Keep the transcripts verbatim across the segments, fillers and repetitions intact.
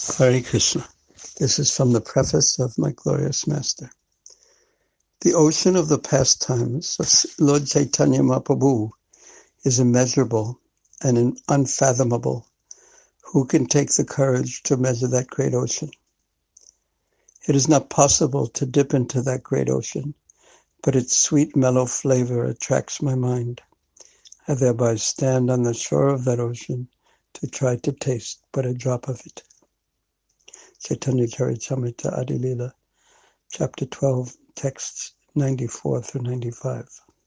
Hare Krishna. This is from the preface of my glorious master. The ocean of the pastimes of Lord Chaitanya Mahaprabhu is immeasurable and unfathomable. Who can take the courage to measure that great ocean? It is not possible to dip into that great ocean, but its sweet, mellow flavor attracts my mind. I thereby stand on the shore of that ocean to try to taste but a drop of it. Chaitanya Charitamrita Adi Lila, Chapter twelve, texts ninety-four through ninety-five.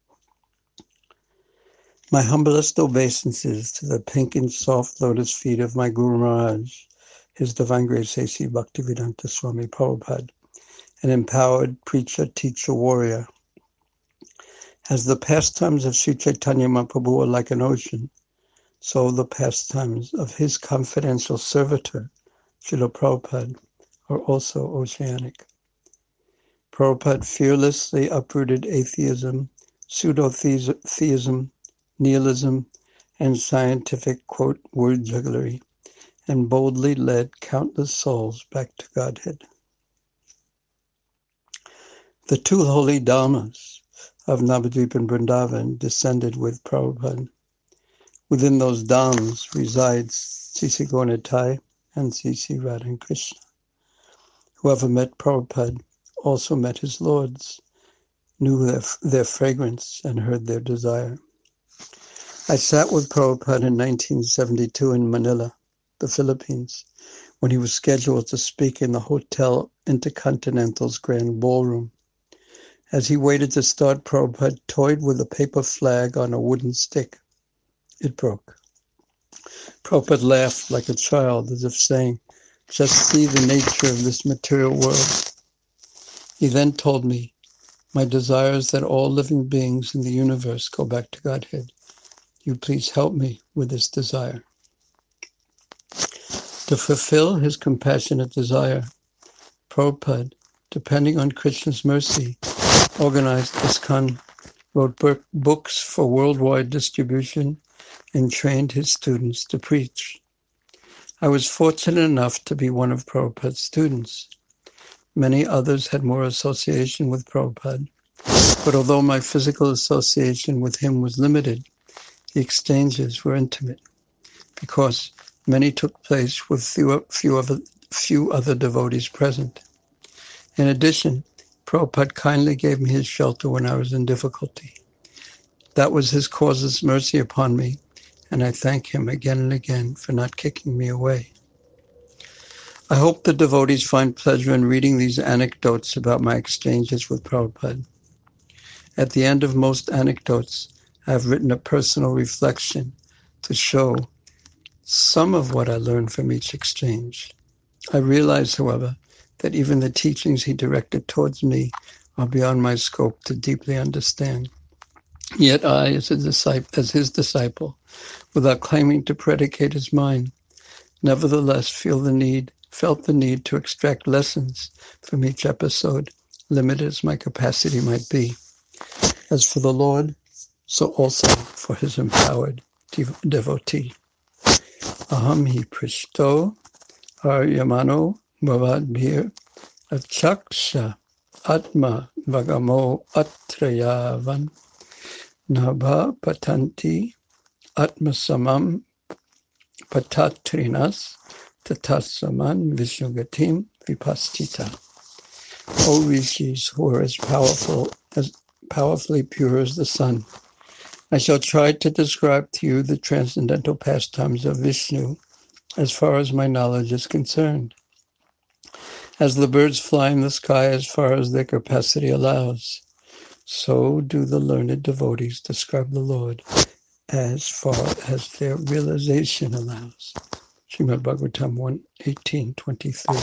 My humblest obeisances to the pink and soft lotus feet of my Guru Maharaj, His Divine Grace A C Bhaktivedanta Swami Prabhupada, an empowered preacher, teacher, warrior. As the pastimes of Sri Chaitanya Mahaprabhu are like an ocean, so the pastimes of his confidential servitor, Srila Prabhupada, are also oceanic. Prabhupada fearlessly uprooted atheism, pseudo-theism, nihilism, and scientific, quote, word jugglery, and boldly led countless souls back to Godhead. The two holy dhammas of Navadvip and Vrindavan descended with Prabhupada. Within those dhams resides Sri Sri Gaura and Sri Sri Radha Krishna. Whoever met Prabhupada also met his lords, knew their, their fragrance, and heard their desire. I sat with Prabhupada in nineteen seventy-two in Manila, the Philippines, when he was scheduled to speak in the Hotel Intercontinental's Grand Ballroom. As he waited to start, Prabhupada toyed with a paper flag on a wooden stick. It broke. Prabhupada laughed like a child, as if saying, "Just see the nature of this material world." He then told me, "My desire is that all living beings in the universe go back to Godhead. You please help me with this desire." To fulfill his compassionate desire, Prabhupada, depending on Krishna's mercy, organized ISKCON, wrote books for worldwide distribution, and trained his students to preach. I was fortunate enough to be one of Prabhupada's students. Many others had more association with Prabhupada, but although my physical association with him was limited, the exchanges were intimate, because many took place with few, few, other, few other devotees present. In addition, Prabhupada kindly gave me his shelter when I was in difficulty. That was his cause's mercy upon me, and I thank him again and again for not kicking me away. I hope the devotees find pleasure in reading these anecdotes about my exchanges with Prabhupada. At the end of most anecdotes, I have written a personal reflection to show some of what I learned from each exchange. I realize, however, that even the teachings he directed towards me are beyond my scope to deeply understand. Yet I, as a disciple, as his disciple, without claiming to predicate his mind, nevertheless feel the need, felt the need to extract lessons from each episode, limited as my capacity might be. As for the Lord, so also for his empowered dev- devotee. Aham hi prishto aryamano bhavadbhir achaksha atma vagamo atrayavan nabha patanti atmasamam patatrinas tatasaman vishnugatim vipastita. O rishis who are as powerful as powerfully pure as the sun, I shall try to describe to you the transcendental pastimes of Vishnu as far as my knowledge is concerned. As the birds fly in the sky as far as their capacity allows, so do the learned devotees describe the Lord as far as their realization allows. Srimad Bhagavatam one eighteen twenty-three.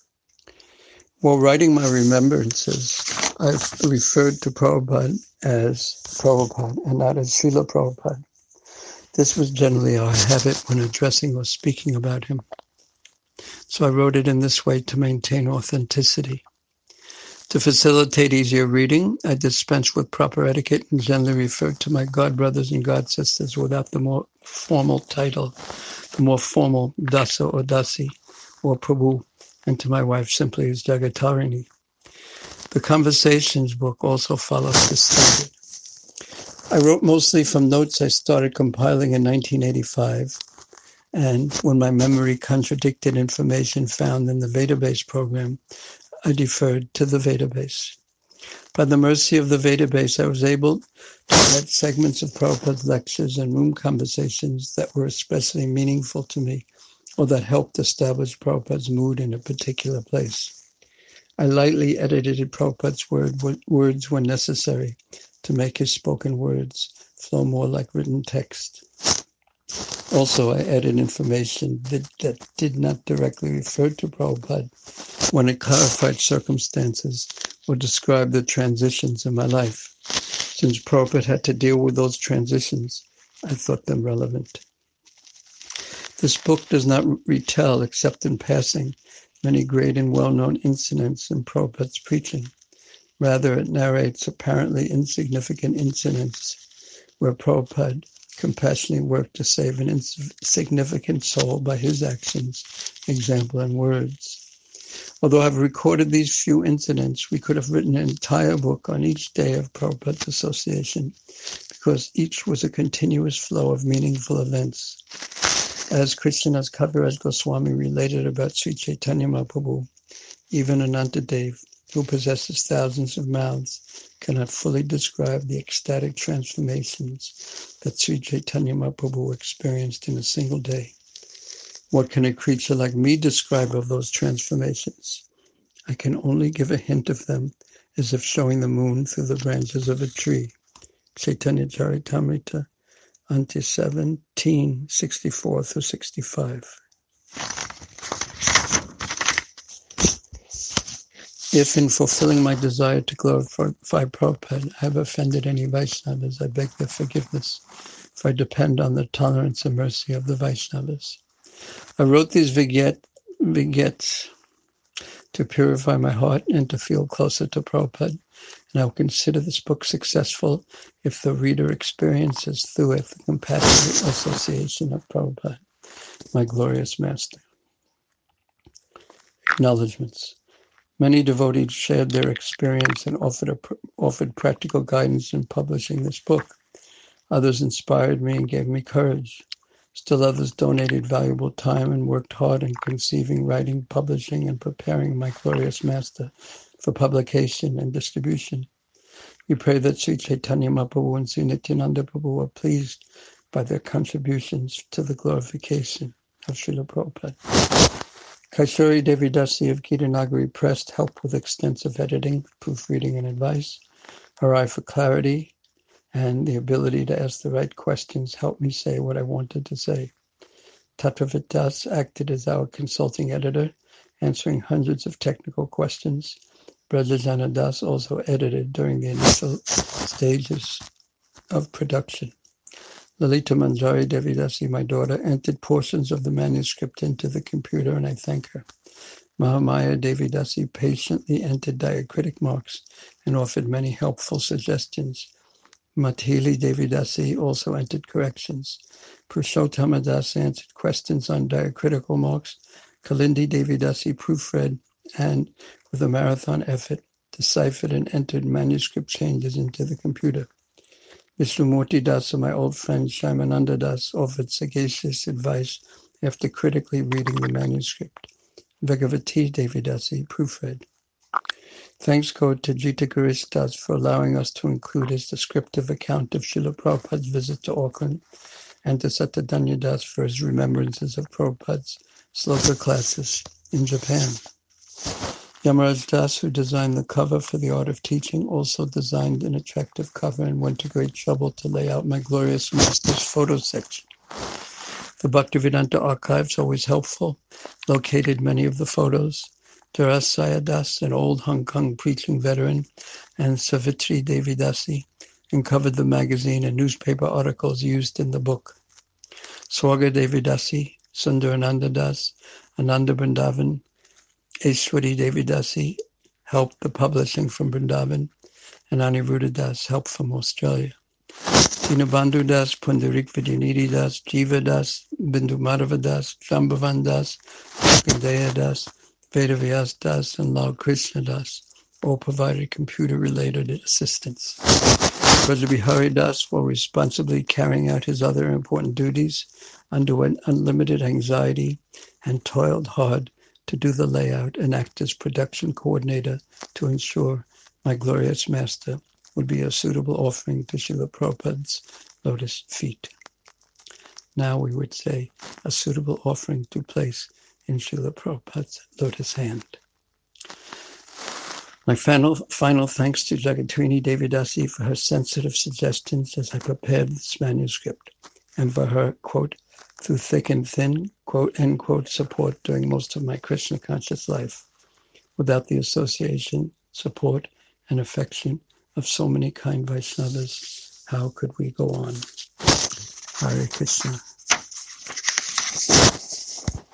While writing my remembrances, I've referred to Prabhupada as Prabhupada and not as Srila Prabhupada. This was generally our habit when addressing or speaking about him. So I wrote it in this way to maintain authenticity. To facilitate easier reading, I dispense with proper etiquette and generally refer to my god brothers and god sisters without the more formal title, the more formal Dasa or Dasi, or Prabhu, and to my wife simply as Jagatarini. The Conversations book also follows this standard. I wrote mostly from notes I started compiling in nineteen eighty-five, and when my memory contradicted information found in the Vedabase program, I deferred to the Vedabase. By the mercy of the Vedabase, I was able to add segments of Prabhupada's lectures and room conversations that were especially meaningful to me, or that helped establish Prabhupada's mood in a particular place. I lightly edited Prabhupada's word, words when necessary to make his spoken words flow more like written text. Also, I added information that, that did not directly refer to Prabhupada when it clarified circumstances or described the transitions in my life. Since Prabhupada had to deal with those transitions, I thought them relevant. This book does not retell, except in passing, many great and well-known incidents in Prabhupada's preaching. Rather, it narrates apparently insignificant incidents where Prabhupada compassionately worked to save an insignificant soul by his actions, example, and words. Although I've recorded these few incidents, we could have written an entire book on each day of Prabhupada's association, because each was a continuous flow of meaningful events. As Krishnadas Kaviraj Goswami related about Sri Chaitanya Mahaprabhu, even Anantadev, who possesses thousands of mouths, cannot fully describe the ecstatic transformations that Sri Chaitanya Mahaprabhu experienced in a single day. What can a creature like me describe of those transformations? I can only give a hint of them as if showing the moon through the branches of a tree. Chaitanya Charitamrita, Ante seventeen, sixty-four through sixty-five. If in fulfilling my desire to glorify Prabhupada, I have offended any Vaishnavas, I beg their forgiveness, for I depend on the tolerance and mercy of the Vaishnavas. I wrote these vignette, vignettes to purify my heart and to feel closer to Prabhupada, and I will consider this book successful if the reader experiences through it the compassionate association of Prabhupada, my glorious master. Acknowledgements. Many devotees shared their experience and offered, a, offered practical guidance in publishing this book. Others inspired me and gave me courage. Still others donated valuable time and worked hard in conceiving, writing, publishing, and preparing my glorious master for publication and distribution. We pray that Sri Chaitanya Mahaprabhu and Sri Nityananda Prabhu are pleased by their contributions to the glorification of Srila Prabhupada. Kaishori Devidasi of Gitanagari Press helped with extensive editing, proofreading, and advice. Her eye for clarity and the ability to ask the right questions helped me say what I wanted to say. Tatravit Das acted as our consulting editor, answering hundreds of technical questions. Brajajana Das also edited during the initial stages of production. Lalita Manjari Devidasi, my daughter, entered portions of the manuscript into the computer, and I thank her. Mahamaya Devidasi patiently entered diacritic marks and offered many helpful suggestions. Mathili Devidasi also entered corrections. Purushotama Das answered questions on diacritical marks. Kalindi Devidasi proofread and, with a marathon effort, deciphered and entered manuscript changes into the computer. Vishnumurti Das and my old friend Shyamananda Das offered sagacious advice after critically reading the manuscript. Bhagavati Devidasi proofread. Thanks go to Jita Girish Das for allowing us to include his descriptive account of Srila Prabhupada's visit to Auckland, and to Satadanya Das for his remembrances of Prabhupada's sloka classes in Japan. Yamaraj Das, who designed the cover for The Art of Teaching, also designed an attractive cover and went to great trouble to lay out my glorious master's photo section. The Bhaktivedanta archives, always helpful, located many of the photos. Tarasaya Das, an old Hong Kong preaching veteran, and Savitri Devidasi, uncovered the magazine and newspaper articles used in the book. Swaga Devidasi, Sundarananda Das, Ananda Vrindavan, Aishwari Devidasi helped the publishing from Vrindavan, and Aniruddha Das helped from Australia. Dinabandhu Das, Pundarik Vidyanidhi Das, Jiva Das, Bindu Madhava Das, Shambhavan Das, Markandeya Das, Vedavyas Das, and Lal Krishna Das all provided computer-related assistance. Brajabihari Das, while responsibly carrying out his other important duties, underwent unlimited anxiety and toiled hard to do the layout and act as production coordinator to ensure my glorious master would be a suitable offering to Srila Prabhupada's lotus feet. Now we would say a suitable offering to place in Srila Prabhupada's lotus hand. My final, final thanks to Jagatrini Devidasi for her sensitive suggestions as I prepared this manuscript, and for her, quote, through thick and thin, quote, end quote, support during most of my Krishna conscious life. Without the association, support, and affection of so many kind Vaishnavas, how could we go on? Hare Krishna.